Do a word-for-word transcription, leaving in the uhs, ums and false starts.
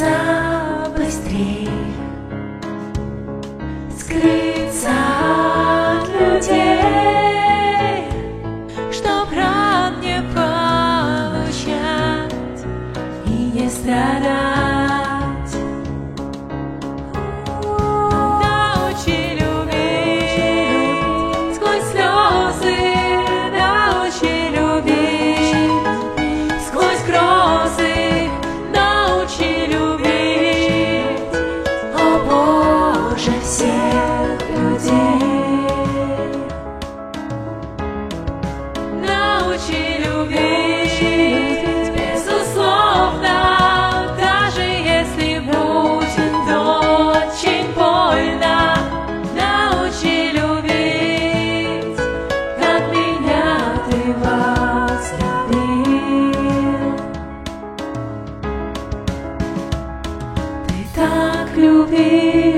Скрыться быстрей, скрыться от людей, чтоб ран не получать и не страдать. Научи любить сквозь слезы, научи любить сквозь грозы, научи любить, о Боже, всех людей. Научи любить безусловно, даже если будет очень больно. Научи любить, как меня ты возлюбил. Ты так любил.